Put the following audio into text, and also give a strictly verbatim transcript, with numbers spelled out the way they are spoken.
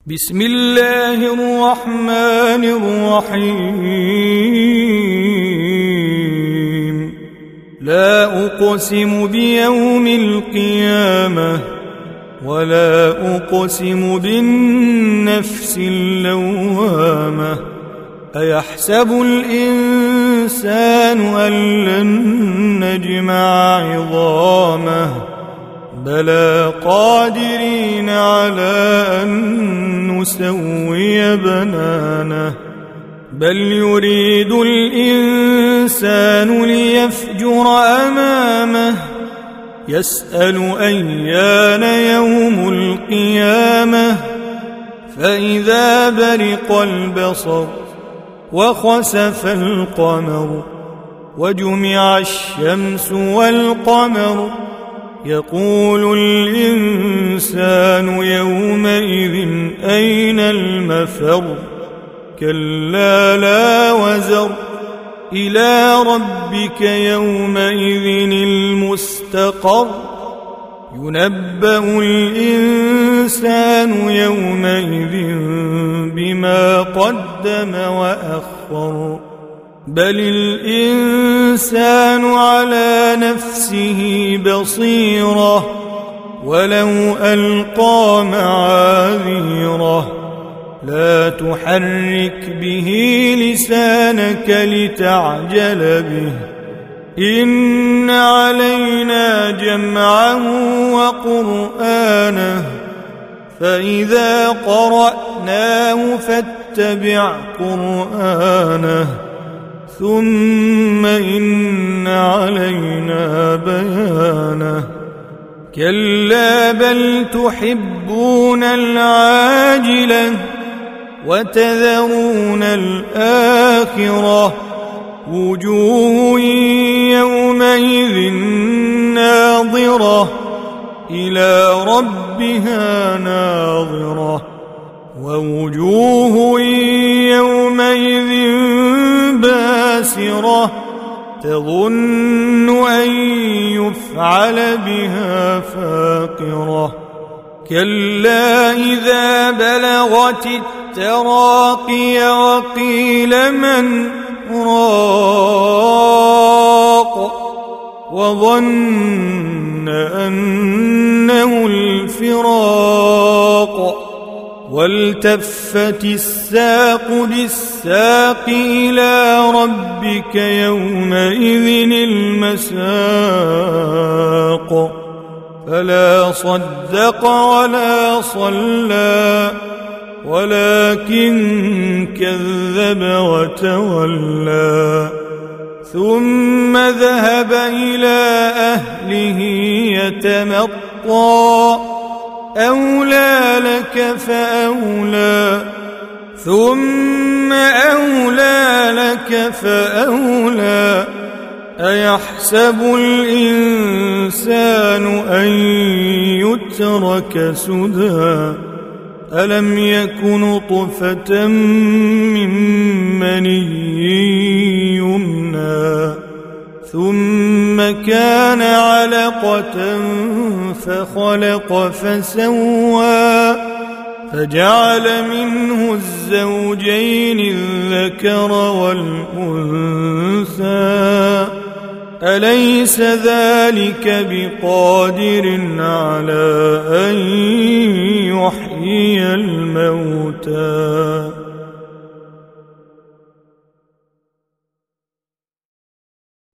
بسم الله الرحمن الرحيم لا أقسم بيوم القيامة ولا أقسم بالنفس اللوامة أيحسب الإنسان أن لن نجمع عظامه بلى قادرين على أن نسوي بنانه بل يريد الإنسان ليفجر أمامه يسأل أيان يوم القيامة فإذا برق البصر وخسف القمر وجمع الشمس والقمر يقول الإنسان يومئذ أين المفر كلا لا وزر إلى ربك يومئذ المستقر ينبأ الإنسان يومئذ بما قدم وأخر بل الإنسان على نفسه بصيرة ولو ألقى معاذيره لا تحرك به لسانك لتعجل به إن علينا جمعه وقرآنه فإذا قرأناه فاتبع قرآنه ثم إن علينا بيانه كلا بل تحبون العاجلة وتذرون الآخرة وجوه يومئذ ناظرة إلى ربها ناظرة ووجوه يومئذ باسرة تظن أن يفعل بها فاقرة كلا إذا بلغت التراقي وقيل من راق وظن أنه الفراق والتفت الساق بالساق إلى ربك يومئذ المساق فلا صدق ولا صلى ولكن كذب وتولى ثم ذهب إلى أهله يتمطى أولى لك فأولى ثم أولى لك فأولى أيحسب الإنسان أن يترك سدى ألم يك نطفة من مني يمنى ثم كان علقة فخلق فسوى فجعل منه الزوجين الذكر والأنثى أليس ذلك بقادر على أن يحيي الموتى